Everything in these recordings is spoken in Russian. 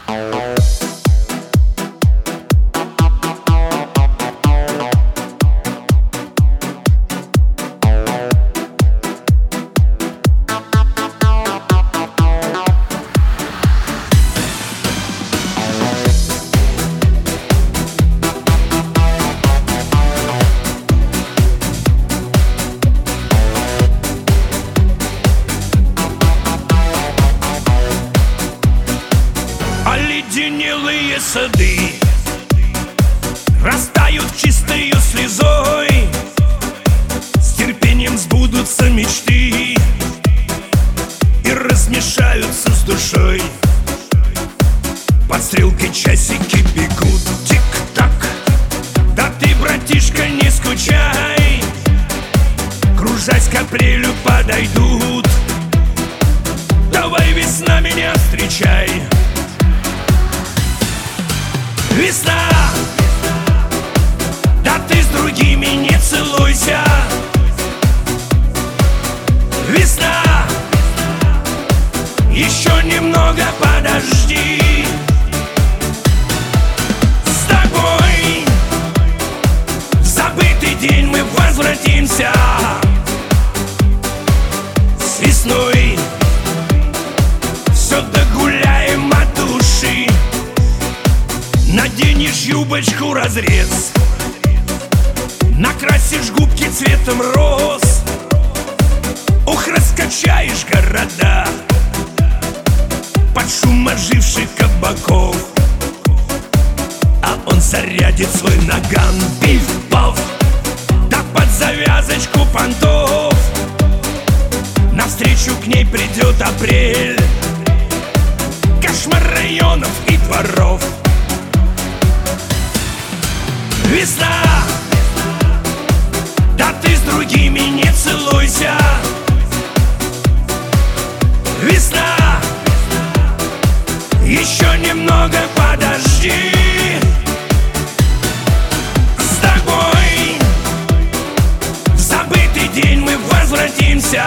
Оледенелые сады растают чистою слезой, с терпением сбудутся мечты и размешаются с душой. Под стрелкой часики бегут, тик-так. Да ты, братишка, не скучай, кружась к апрелю подойдут. Давай, весна, меня встречай. Весна, да ты с другими не целуйся. Весна, еще немного подожди. С тобой в забытый день мы возвратимся. С весной все догуляем от души. Наденешь юбочку разрез, накрасишь губки цветом роз. Ох, раскачаешь города под шум оживших кабаков. А он зарядит свой наган, пиф-паф, да под завязочку понтов. Навстречу к ней придет апрель, кошмар районов и дворов. Весна, да ты с другими не целуйся. Весна, еще немного подожди. С тобой в забытый день мы возвратимся.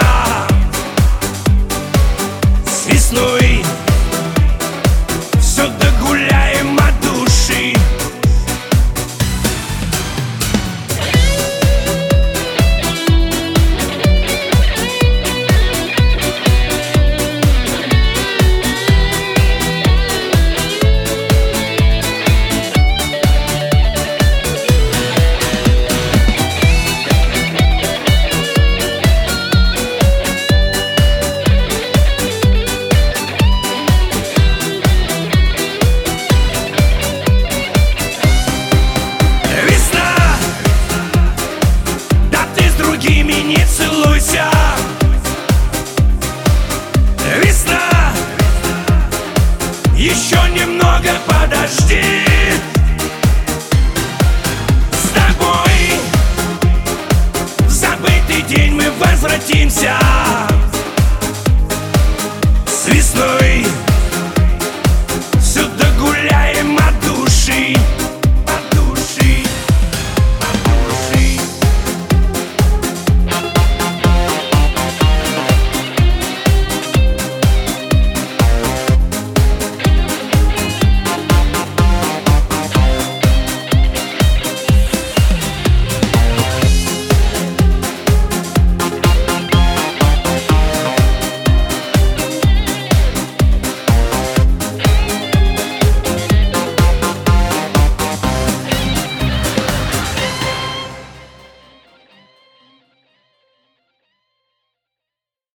С весной все догуляем от души. Не целуйся. Весна, еще немного подожди. С тобой в забытый день мы возвратимся. С весной